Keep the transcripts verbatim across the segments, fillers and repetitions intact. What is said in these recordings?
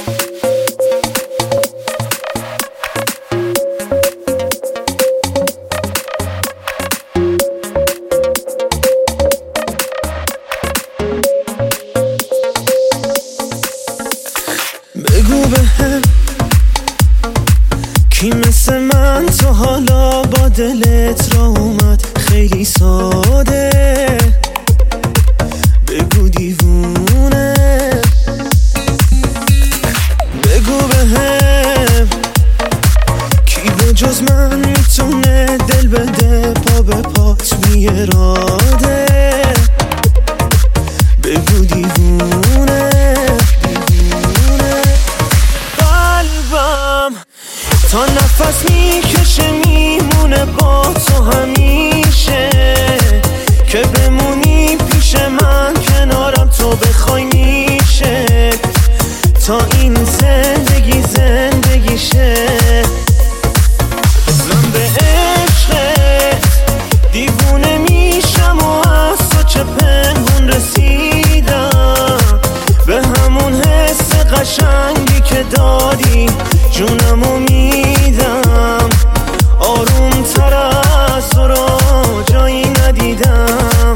بگو بهم کی مثل من تو حالا با دلت را اومد خیلی ساده. بگو دیوونه، بگو بهم کی به جز من میتونه دل بده پا به پات بی اراده. بگو دیوونه، تا نفس میکشه میمونه با تو همیشه، که بمونی پیش من کنارم تو بخوای میشه، تا این زندگی زندگی شه. من به عشقت دیوونه میشم و از تو چه پنهون رسیدم، به همون حس قشنگی که دادی جونمو میدم. آروم تر از تو رو جایی ندیدم.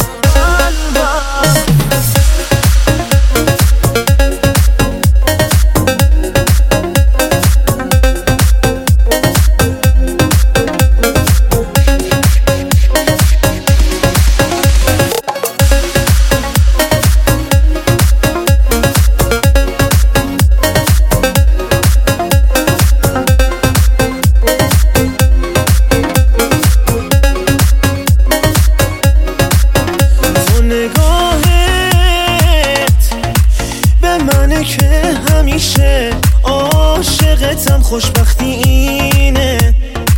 منه که همیشه عاشقتم، خوشبختی اینه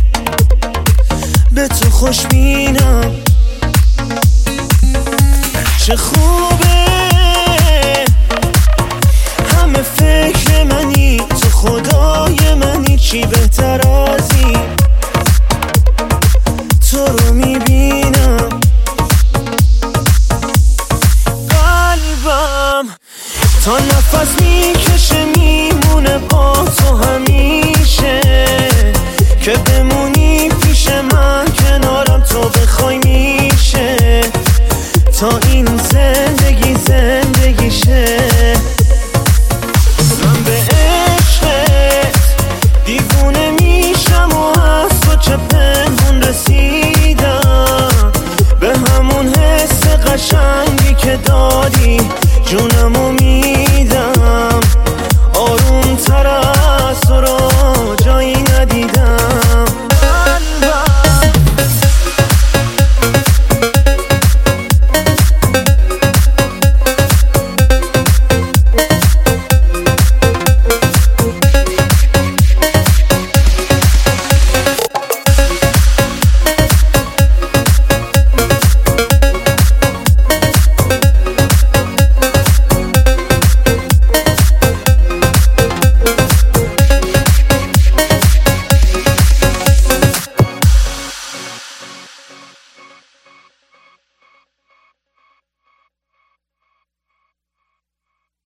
به تو خوشبینم. چه خوبه همه فکر منی، تو خدای منی، چی بهتر از این تو رو میبینم. قلبم تا نفس میکشه میمونه با تو هم